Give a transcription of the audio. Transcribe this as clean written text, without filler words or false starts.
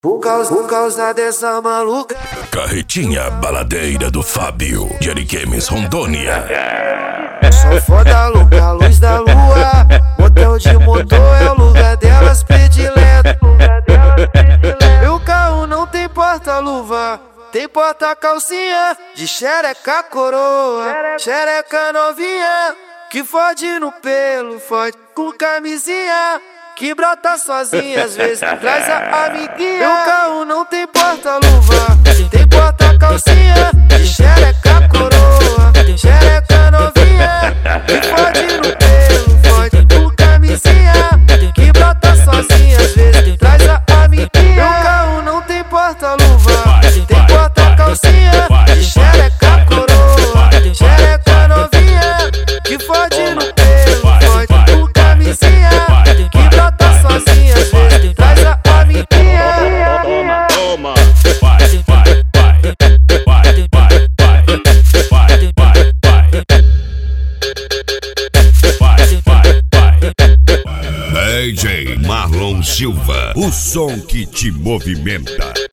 Por causa dessa maluca. Carretinha baladeira do Fábio, de Ariquemes, Rondônia. Sou foda louca, luz da lua. Motel de motor é o lugar delas predileto. Meu carro não tem porta-luva, tem porta-calcinha de xereca coroa, xereca novinha, que fode no pelo, fode com camisinha, que brota sozinha, às vezes traz a amiguinha. Meu carro não tem porta-luva, tem porta-calcinha de xereca coroa, xereca novinha, que fode no pelo, fode com camisinha, que brota sozinha, às vezes traz a amiguinha. Meu carro não tem porta-luva, tem porta-calcinha de xereca coroa, xereca novinha, que fode no pelo, fode com camisinha, que brota sozinha, às vezes traz a amiguinha. Toma, DJ Marlon Silva, o som que te movimenta.